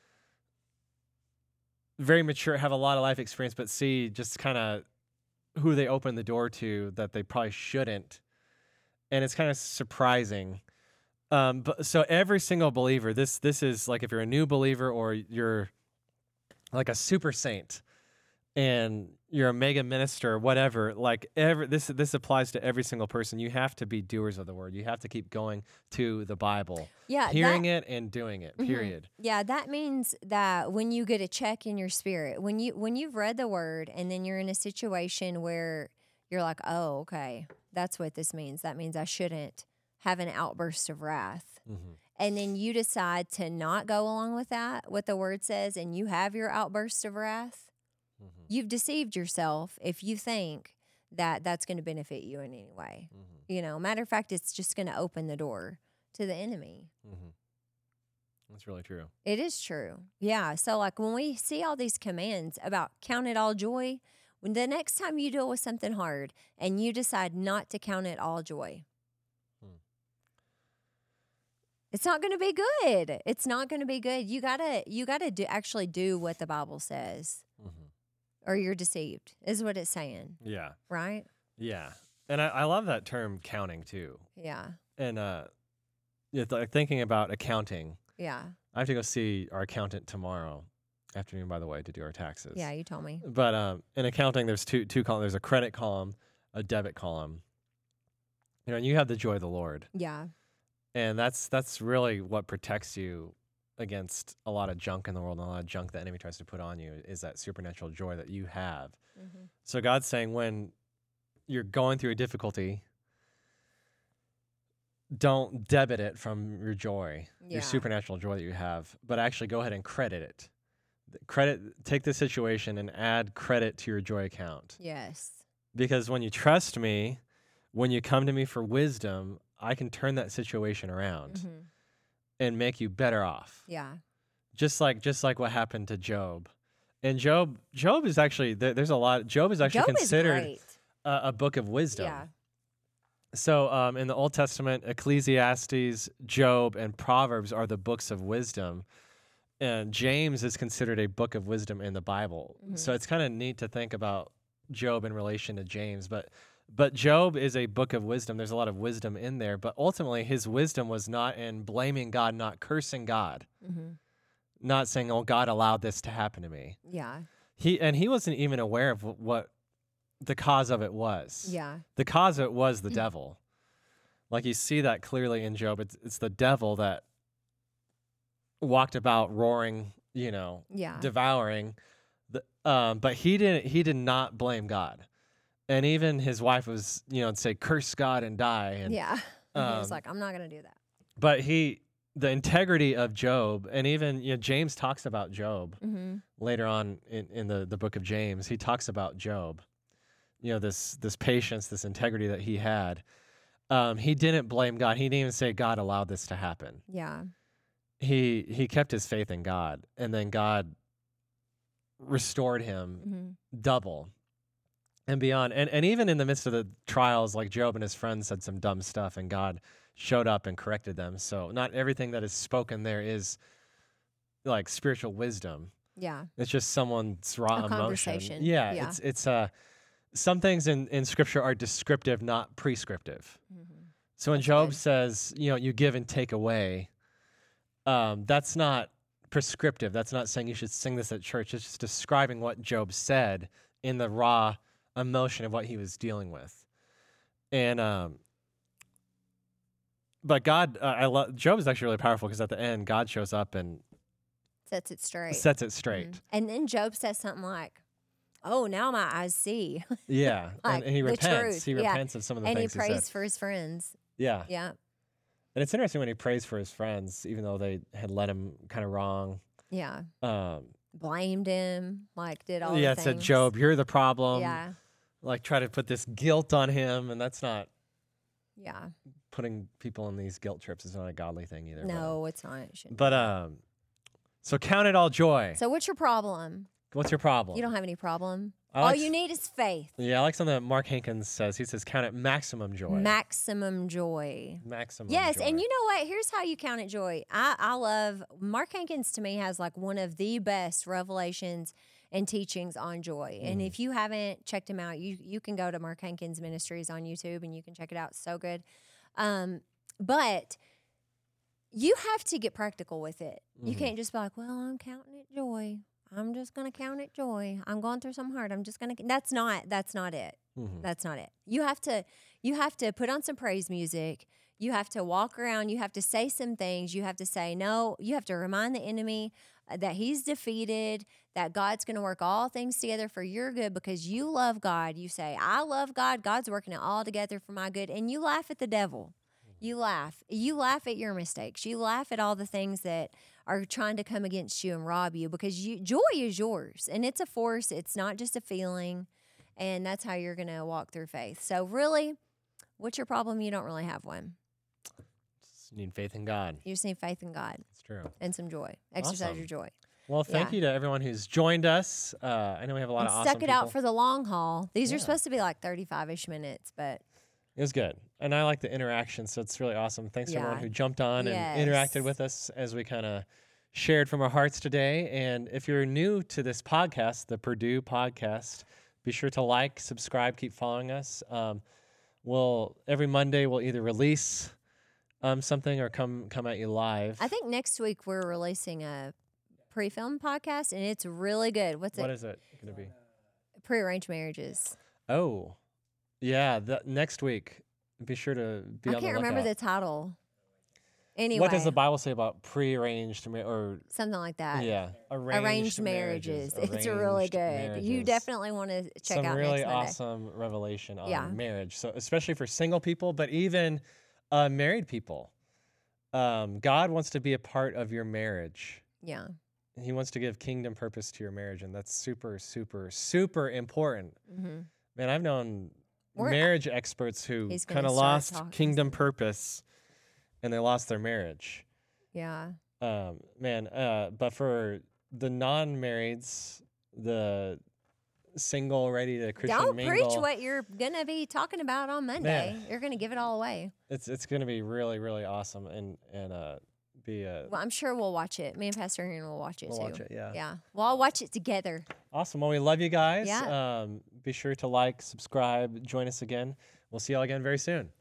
very mature, have a lot of life experience, but see just kind of who they open the door to that they probably shouldn't. And it's kind of surprising. Um, but so every single believer, this this is like if you're a new believer or you're like a super saint and you're a mega minister or whatever, like every this this applies to every single person. You have to be doers of the word. You have to keep going to the Bible, Yeah. hearing that, it and doing it. Mhm. Period. Yeah, that means that when you get a check in your spirit, when you when you've read the word and then you're in a situation where you're like, "Oh, okay. That's what this means. That means I shouldn't have an outburst of wrath." Mm-hmm. And then you decide to not go along with that, what the word says, and you have your outburst of wrath. Mm-hmm. You've deceived yourself if you think that that's going to benefit you in any way. Mm-hmm. You know, matter of fact, it's just going to open the door to the enemy. Mm-hmm. That's really true. It is true. Yeah. So, like, when we see all these commands about count it all joy, when the next time you deal with something hard and you decide not to count it all joy, Hmm. it's not going to be good. It's not going to be good. You gotta, you gotta do actually do what the Bible says, Mm-hmm. or you're deceived. Is what it's saying, Yeah. right? Yeah. And I, I love that term counting too. Yeah. And uh, it's like thinking about accounting. Yeah. I have to go see our accountant tomorrow afternoon, by the way, to do our taxes. Yeah. You told me. But um, in accounting, there's two two columns. There's a credit column, a debit column. You know, and you have the joy of the Lord, Yeah. and that's that's really what protects you against a lot of junk in the world and a lot of junk the enemy tries to put on you. Is that supernatural joy that you have? Mm-hmm. So God's saying when you're going through a difficulty, don't debit it from your joy, Yeah. your supernatural joy that you have, but actually go ahead and credit it. Credit, take the situation and add credit to your joy account. Yes. Because when you trust me, when you come to me for wisdom, I can turn that situation around Mm-hmm. and make you better off. Yeah. Just like just like what happened to Job. And Job, Job is actually there, there's a lot. Job is actually Job considered is great. a, a book of wisdom. Yeah. So um, in the Old Testament, Ecclesiastes, Job, and Proverbs are the books of wisdom. And James is considered a book of wisdom in the Bible. Mm-hmm. So it's kind of neat to think about Job in relation to James. But but Job is a book of wisdom. There's a lot of wisdom in there. But ultimately, his wisdom was not in blaming God, not cursing God, Mm-hmm. not saying, "Oh, God allowed this to happen to me." Yeah. He and he wasn't even aware of wh- what the cause of it was. Yeah. The cause of it was the devil. Like you see that clearly in Job. It's it's the devil that walked about roaring, you know, Yeah. devouring. The, um, but he didn't. He did not blame God, and even his wife was, you know, say curse God and die. And Yeah. And he was um, like, I'm not going to do that. but he, the integrity of Job, and even you know, James talks about Job Mm-hmm. later on in, in the the book of James. He talks about Job. You know, this this patience, this integrity that he had. Um, he didn't blame God. He didn't even say God allowed this to happen. Yeah. He he kept his faith in God, and then God restored him Mm-hmm. double and beyond. And and even in the midst of the trials, like Job and his friends said some dumb stuff, and God showed up and corrected them. So not everything that is spoken there is like spiritual wisdom. Yeah. It's just someone's raw A emotion. conversation. Yeah, Yeah. it's it's uh some things in in scripture are descriptive, not prescriptive. Mm-hmm. So when That's Job good. says, you know, you give and take away, um, that's not prescriptive. That's not saying you should sing this at church. It's just describing what Job said in the raw emotion of what he was dealing with. And um, but God, uh, I love Job is actually really powerful because at the end, God shows up and Sets it straight. sets it straight. Mhm. And then Job says something like, oh, now my eyes see. Yeah, Like and, and he the repents. truth, He yeah. repents of some of the And he things he, prays said. for his friends. Yeah, Yeah. and it's interesting when he prays for his friends, even though they had led him kind of wrong. Yeah. Um, Blamed him, like did all yeah, the it said, things. Job, you're the problem. Yeah. Like try to put this guilt on him, and that's not Yeah. putting people on these guilt trips. Is not a godly thing either. but- No, it's not. It shouldn't But be. um, so count it all joy. So what's your problem? What's your problem? You don't have any problem. I All like you s- need is faith. Yeah, I like something that Mark Hankins says. He says, count it maximum joy. Maximum joy. maximum Yes, joy. and you know what? Here's how you count it joy. I, I love Mark Hankins. To me, has like one of the best revelations and teachings on joy. And Mhm. if you haven't checked him out, you you can go to Mark Hankins Ministries on YouTube and you can check it out. It's so good. Um, but you have to get practical with it. You Mhm. can't just be like, "Well, I'm counting it joy. I'm just gonna count it joy. I'm going through something hard. I'm just gonna." That's not. That's not it. Mhm. That's not it. You have to you have to put on some praise music. You have to walk around, you have to say some things. You have to say no, you have to remind the enemy uh, that he's defeated, that God's going to work all things together for your good because you love God. You say, "I love God. God's working it all together for my good." And you laugh at the devil. You laugh. You laugh at your mistakes. You laugh at all the things that are trying to come against you and rob you because you joy is yours and it's a force. It's not just a feeling. And that's how you're going to walk through faith. So, really, what's your problem? You don't really have one. Just need faith in God. You just need faith in God. It's true. And some joy. Exercise Awesome. your joy. Well, thank Yeah. you to everyone who's joined us. Uh, I know we have a lot And of awesome stuck it people. out for the long haul. These Yeah. are supposed to be like thirty-five-ish minutes, but It was good. And I like the interaction, so it's really awesome. Thanks to everyone Yeah. who jumped on Yes. and interacted with us as we kind of shared from our hearts today. And if you're new to this podcast, the Purdue Podcast, be sure to like, subscribe, keep following us. Um, we'll every Monday we'll either release um, something or come come at you live. I think next week we're releasing a pre-film podcast, and it's really good. What's What it? is it going to be? Pre-arranged marriages. Oh, yeah. The, next week, be sure to be I on can't the remember the lookout. title. Anyway, What does the Bible say about pre-arranged ma- or something like that. yeah, arranged, Arranged marriages. It's really Arranged good. You marriages. definitely want to check Some out really next Monday. awesome revelation on Yeah. marriage. So especially for single people, but even uh, married people, um, God wants to be a part of your marriage. Yeah. He wants to give kingdom purpose to your marriage, and that's super, super, super important. Mm-hmm. Man, I've known We're- marriage experts who He's kind gonna of start lost talking kingdom soon. purpose, and they lost their marriage. Yeah. Um, man, uh, but for the non-marrieds, the single, ready to Christian Don't mingle, preach what you're gonna be talking about on Monday. Man. You're gonna give it all away. it's it's gonna be really, really awesome, and and uh, be a Well, I'm sure we'll watch it. Me and Pastor Aaron will watch it we'll too. watch it, yeah. Yeah. We'll all watch it together. Awesome. Well, we love you guys. Yeah. Um, be sure to like, subscribe, join us again. We'll see y'all again very soon.